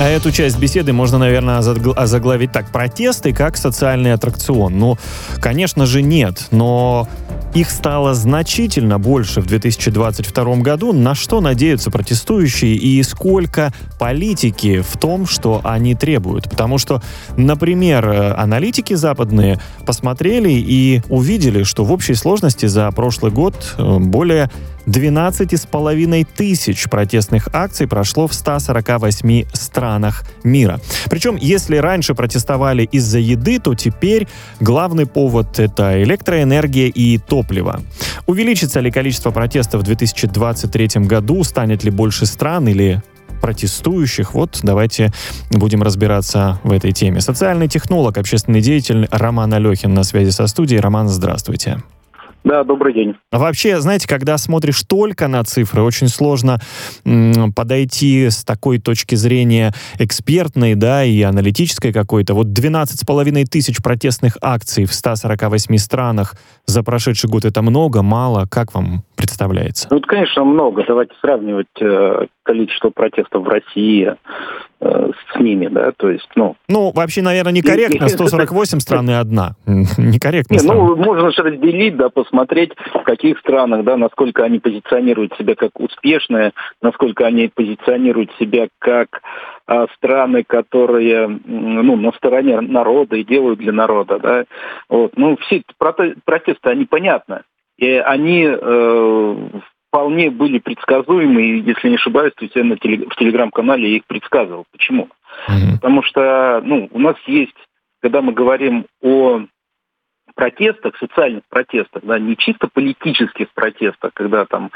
эту часть беседы можно, наверное, озаглавить так: протесты как социальный аттракцион. Ну, конечно же, нет, но их стало значительно больше в 2022 году. На что надеются протестующие и сколько политики в том, что они требуют? Потому что, например, аналитики западные посмотрели и увидели, что в общей сложности за прошлый год более 12,5 тысяч протестных акций прошло в 148 странах мира. Причем, если раньше протестовали из-за еды, то теперь главный повод — это электроэнергия и топливо. Увеличится ли количество протестов в 2023 году? Станет ли больше стран или протестующих? Вот давайте будем разбираться в этой теме. Социальный технолог, общественный деятель Роман Алехин на связи со студией. Роман, здравствуйте. Да, добрый день. Вообще, знаете, когда смотришь только на цифры, очень сложно подойти с такой точки зрения экспертной, да, и аналитической какой-то. Вот 12,5 тысяч протестных акций в 148 странах за прошедший год — это много, мало? Как вам представляется? Ну, это, конечно, много. Давайте сравнивать количество протестов в России с ними, да, то есть, Ну, вообще, наверное, некорректно. 148 стран и одна. Некорректно. Можно же разделить, да, посмотреть, в каких странах, да, насколько они позиционируют себя как успешные, насколько они позиционируют себя как страны, которые, на стороне народа и делают для народа, да. Вот. Все эти протесты, они понятны. И они вполне были предсказуемы, и, если не ошибаюсь, то я в телеграм-канале их предсказывал. Почему? Потому что, у нас есть, когда мы говорим о протестах, социальных протестах, да, не чисто политических протестах, когда там,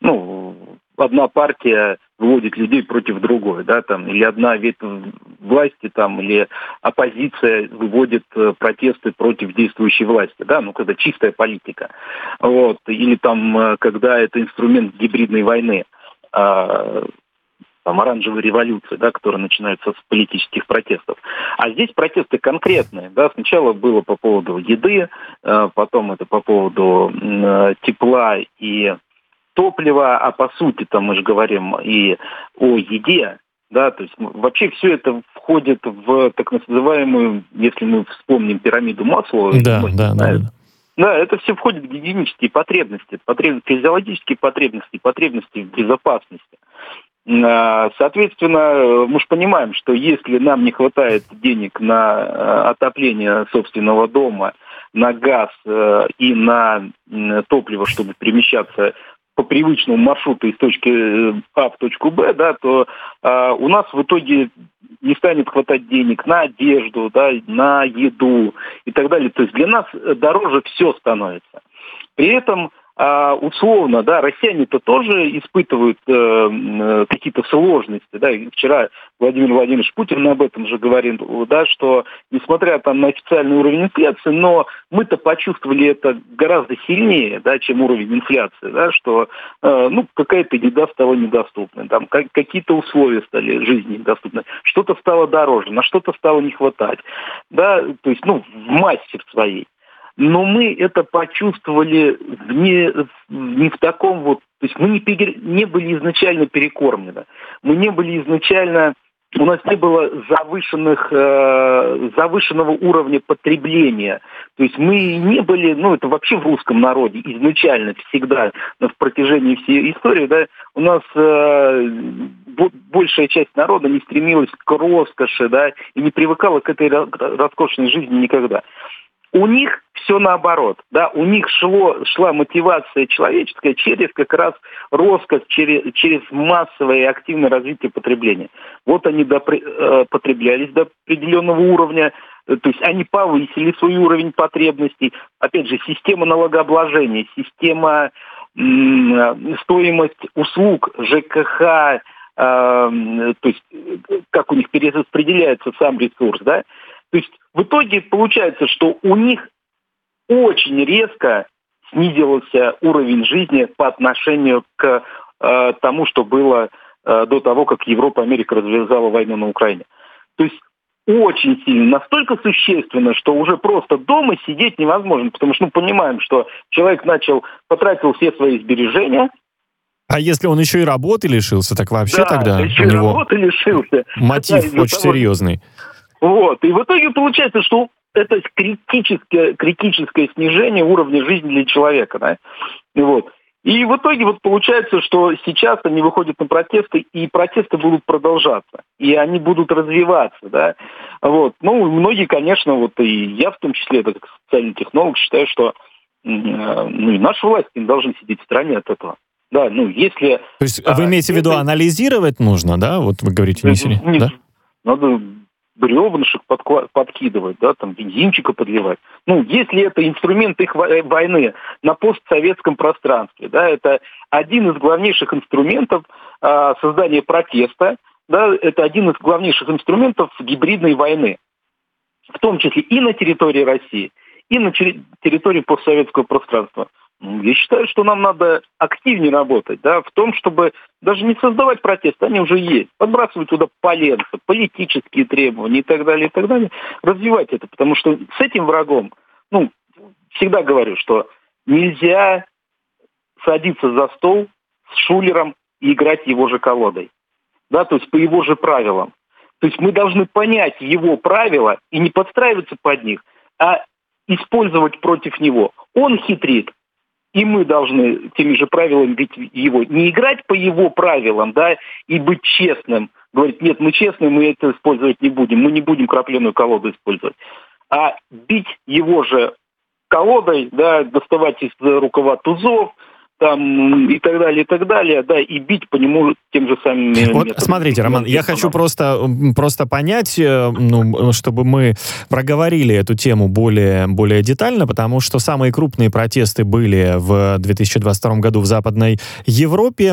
одна партия выводит людей против другой, да, там, или одна ветвь власти, там, или оппозиция выводит протесты против действующей власти, да, когда чистая политика, вот, или там, когда это инструмент гибридной войны, оранжевой революции, да, которая начинается с политических протестов. А здесь протесты конкретные. Да. Сначала было по поводу еды, потом это по поводу тепла и топлива, а по сути там мы же говорим и о еде. Да, то есть вообще все это входит в так называемую, если мы вспомним пирамиду Маслоу. Да, это все входит в гигиенические потребности, физиологические потребности в безопасности. Соответственно, мы же понимаем, что если нам не хватает денег на отопление собственного дома, на газ и на топливо, чтобы перемещаться по привычному маршруту из точки А в точку Б, да, то у нас в итоге не станет хватать денег на одежду, да, на еду и так далее. То есть для нас дороже все становится. При этом условно, да, россияне-то тоже испытывают какие-то сложности, да, и вчера Владимир Владимирович Путин об этом же говорил, да, что несмотря там на официальный уровень инфляции, но мы-то почувствовали это гораздо сильнее, да, чем уровень инфляции, да, что, какая-то еда стала недоступной, там, какие-то условия стали жизни недоступны, что-то стало дороже, на что-то стало не хватать, да, то есть, в массе своей. Но мы это почувствовали не в таком вот... То есть мы не были изначально перекормлены. Мы не были изначально... У нас не было завышенного уровня потребления. То есть мы не были... это вообще в русском народе изначально всегда, в протяжении всей истории, да, у нас большая часть народа не стремилась к роскоши, да, и не привыкала к этой роскошной жизни никогда. У них все наоборот, да, у них шла мотивация человеческая через как раз роскошь, через массовое и активное развитие потребления. Вот они потреблялись до определенного уровня, то есть они повысили свой уровень потребностей. Опять же, система налогообложения, система стоимость услуг ЖКХ, то есть как у них перераспределяется сам ресурс, да. То есть в итоге получается, что у них очень резко снизился уровень жизни по отношению к тому, что было до того, как Европа, Америка развязала войну на Украине. То есть очень сильно, настолько существенно, что уже просто дома сидеть невозможно, потому что мы понимаем, что человек потратил все свои сбережения, А если он еще и работы лишился, так вообще тогда еще у и него работы лишился. мотив Да, очень серьезный. Вот. И в итоге получается, что это критическое снижение уровня жизни для человека. Да? Вот. И в итоге вот получается, что сейчас они выходят на протесты, и протесты будут продолжаться, и они будут развиваться, да. Вот. Ну, многие, конечно, вот и я в том числе, как социальный технолог, считаю, что и наши власти не должны сидеть в стороне от этого. Да, ну, если... То есть вы имеете в виду, анализировать нужно, да? Вот вы говорите, Нет, да? надо бревнышек подкидывать, да, там, бензинчика подливать. Ну, если это инструмент их войны на постсоветском пространстве, да, это один из главнейших инструментов создания протеста, да, это один из главнейших инструментов гибридной войны, в том числе и на территории России, и на территории постсоветского пространства. Я считаю, что нам надо активнее работать, да, в том, чтобы даже не создавать протесты, они уже есть, подбрасывать туда поленца, политические требования и так далее, развивать это, потому что с этим врагом, ну, всегда говорю, что нельзя садиться за стол с шулером и играть его же колодой, да, то есть по его же правилам. То есть мы должны понять его правила и не подстраиваться под них, а использовать против него. Он хитрит, и мы должны теми же правилами бить его. Не играть по его правилам, да, и быть честным. Говорить, нет, мы честные, мы это использовать не будем. Мы не будем крапленую колоду использовать. А бить его же колодой, да, доставать из рукава тузов, там, и так далее, да, и бить по нему тем же самым вот, методом. смотрите, Роман, я хочу просто понять, ну, чтобы мы проговорили эту тему более детально, потому что самые крупные протесты были в 2022 году в Западной Европе.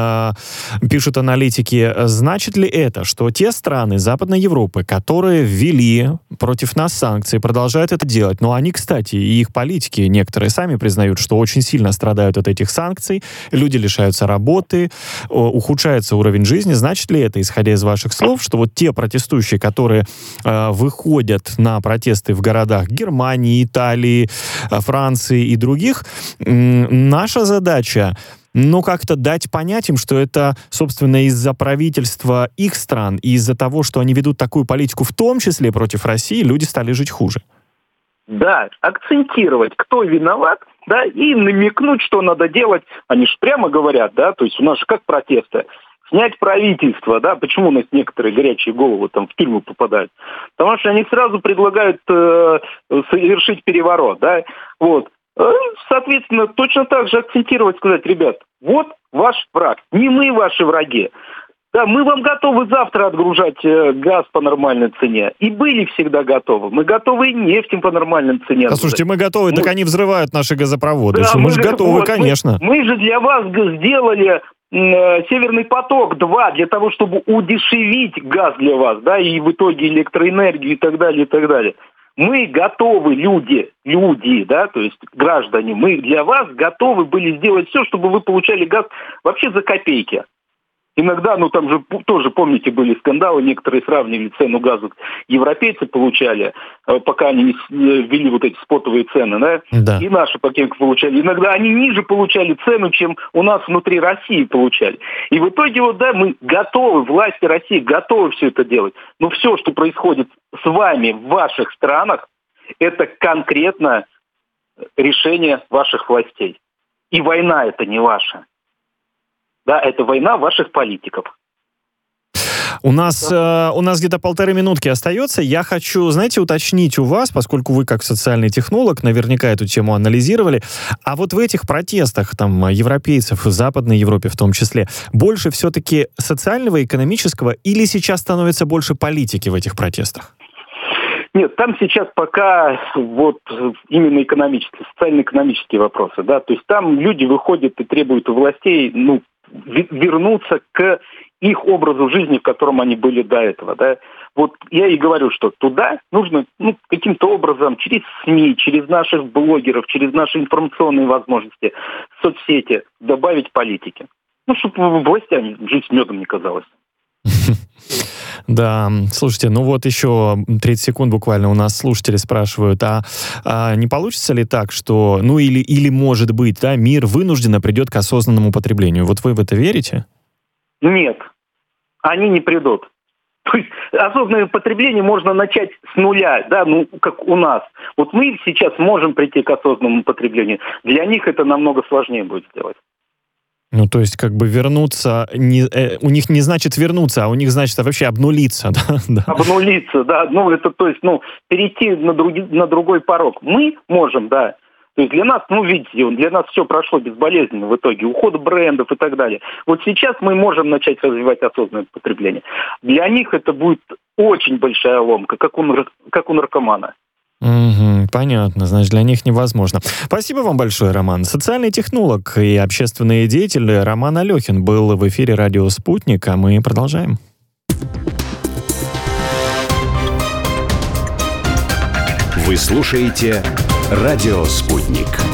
Пишут аналитики, значит ли это, что те страны Западной Европы, которые ввели против нас санкции, продолжают это делать, но они, кстати, и их политики некоторые сами признают, что очень сильно страдают от этих санкций, люди лишаются работы, ухудшается уровень жизни. Значит ли это, исходя из ваших слов, что вот те протестующие, которые выходят на протесты в городах Германии, Италии, Франции и других, наша задача, ну, как-то дать понять им, что это, собственно, из-за правительства их стран и из-за того, что они ведут такую политику, в том числе против России, люди стали жить хуже. Да, акцентировать, кто виноват, да, и намекнуть, что надо делать. Они же прямо говорят, да, то есть у нас же как протесты. Снять правительство, да, почему у нас некоторые горячие головы там в тюрьму попадают? Потому что они сразу предлагают совершить переворот, да, вот. Соответственно, точно так же акцентировать, сказать, ребят, вот ваш враг, не мы ваши враги. Да, мы вам готовы завтра отгружать газ по нормальной цене. И были всегда готовы. Мы готовы и нефть по нормальной цене отгружать. Слушайте, мы готовы, так они взрывают наши газопроводы. Да, мы же готовы, конечно. Мы же для вас сделали Северный поток-2 для того, чтобы удешевить газ для вас, да, и в итоге электроэнергию и так далее, и так далее. Мы готовы, люди, да, то есть граждане, мы для вас готовы были сделать все, чтобы вы получали газ вообще за копейки. Иногда, ну там же тоже, помните, были скандалы, некоторые сравнивали цену газа, европейцы получали, пока они не ввели вот эти спотовые цены, да? Да. И наши пока получали. Иногда они ниже получали цену, чем у нас внутри России получали. И в итоге, вот, да, мы готовы, власти России готовы все это делать. Но все, что происходит с вами в ваших странах, это конкретно решение ваших властей. И война это не ваша. Да, это война ваших политиков. У нас где-то 1,5 минутки остается. Я хочу, знаете, уточнить у вас, поскольку вы как социальный технолог наверняка эту тему анализировали, а вот в этих протестах там европейцев, в Западной Европе в том числе, больше все-таки социального, экономического или сейчас становится больше политики в этих протестах? Нет, там сейчас пока вот именно экономические, социально-экономические вопросы, да, то есть там люди выходят и требуют у властей, ну, вернуться к их образу жизни, в котором они были до этого, да. Вот я и говорю, что туда нужно, ну, каким-то образом через СМИ, через наших блогеров, через наши информационные возможности, соцсети добавить политики. Ну, чтобы властям жизнь медом не казалась. Да, слушайте, ну вот еще 30 секунд буквально у нас слушатели спрашивают, не получится ли так, что, ну или может быть, да, мир вынужденно придет к осознанному потреблению? Вот вы в это верите? Нет, они не придут. То есть осознанное потребление можно начать с нуля, да, ну, как у нас. Вот мы сейчас можем прийти к осознанному потреблению. Для них это намного сложнее будет сделать. Ну, то есть, как бы вернуться, у них не значит вернуться, а у них значит вообще обнулиться, да? Обнулиться, да, ну, это, то есть, ну, перейти на другой порог. Мы можем, да. То есть для нас, ну, видите, для нас все прошло безболезненно в итоге. Уход брендов и так далее. Вот сейчас мы можем начать развивать осознанное потребление. Для них это будет очень большая ломка, как у наркомана. Угу, понятно, значит, для них невозможно. Спасибо вам большое, Роман. Социальный технолог и общественный деятель Роман Алехин был в эфире «Радио Спутник», а мы продолжаем. Вы слушаете «Радио Спутник».